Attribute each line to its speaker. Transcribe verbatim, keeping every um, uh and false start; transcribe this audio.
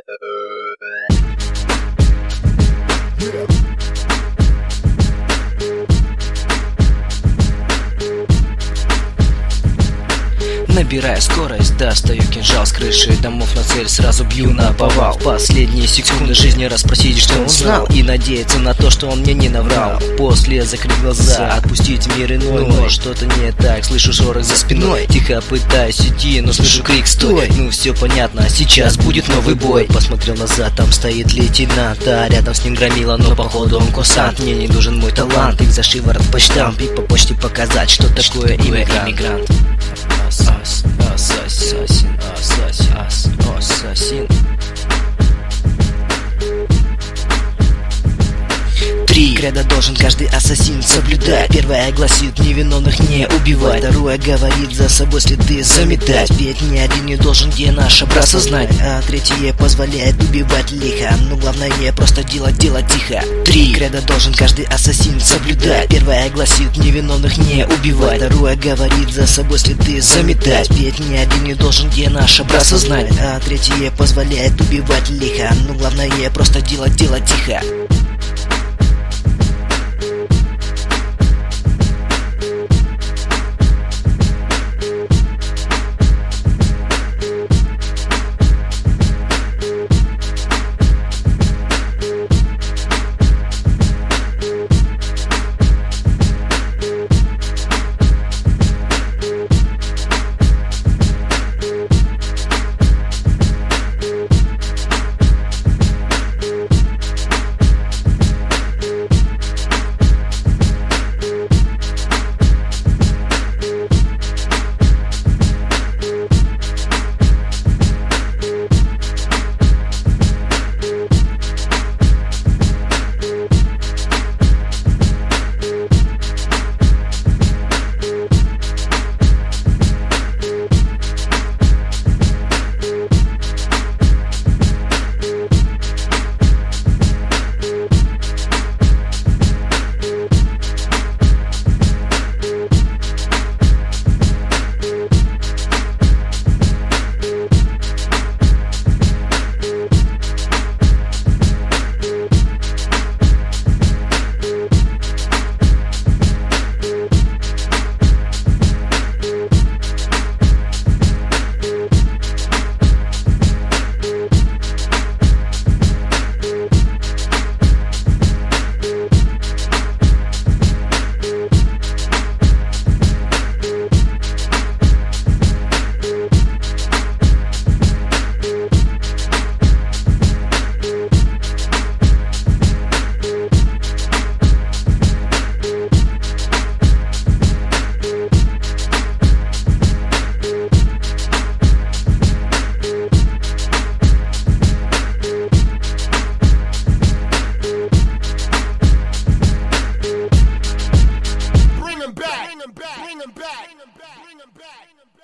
Speaker 1: Набирая скорость, достаю кинжал с крыши домов, на цель сразу бью на повал. В последние секунды жизни расспросить, что он знал, и надеяться на то, что он мне не наврал. После закрыть глаза, отпустить мир иной, но что-то не так, слышу шорох за спиной. Тихо пытаюсь идти, но слышу крик «Стой!». Ну все понятно, сейчас будет новый бой. Посмотрел назад, там стоит лейтенант, а рядом с ним громила, но походу он курсант. Мне не нужен мой талант, их за шиворот по штамп, и по почте показать, что такое иммигрант. Ас, ассасин, ассасин, ас, ассасин. Три кредо должен каждый ассасин соблюдать. Первое гласит: невиновных не убивать. Второе говорит: за собой следы заметать. Ведь ни один не должен где наш образ знать. А третье позволяет убивать лихо. Но главное просто делать дело тихо. Три кредо должен каждый ассасин соблюдать. Первое гласит: невиновных не убивать. Второе говорит: за собой следы заметать. Ведь ни один не должен где наш образ знать. А третье позволяет убивать лихо. Но главное просто делать дело тихо.
Speaker 2: Bring them back. Bring them back. Bring them back. Bring them back.